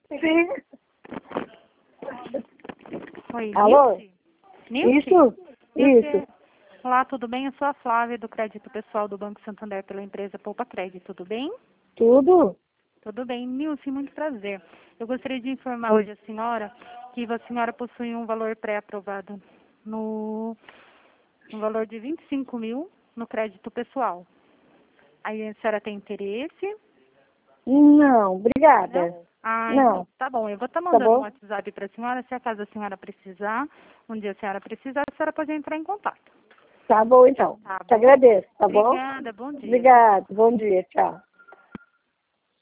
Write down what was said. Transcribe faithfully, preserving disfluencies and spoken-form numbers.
Sim. Oi, Alô? Nilce? Nilce? Isso? Nilce, Isso. olá, tudo bem? Eu sou a Flávia, do Crédito Pessoal do Banco Santander, pela empresa Poupa Crédito, tudo bem? Tudo? Tudo bem. Nilce, muito prazer. Eu gostaria de informar hoje a senhora que a senhora possui um valor pré-aprovado no, no valor de vinte e cinco mil no crédito pessoal. Aí a senhora tem interesse? Não, obrigada. Não? Ah, então Não. tá bom. Eu vou estar Tá mandando um bom? WhatsApp para a senhora. Se acaso a senhora precisar, um dia a senhora precisar, a senhora pode entrar em contato. Tá bom, então. Tá Te bom? agradeço, tá bom? Obrigada, bom dia. Obrigada. Bom dia. Tchau.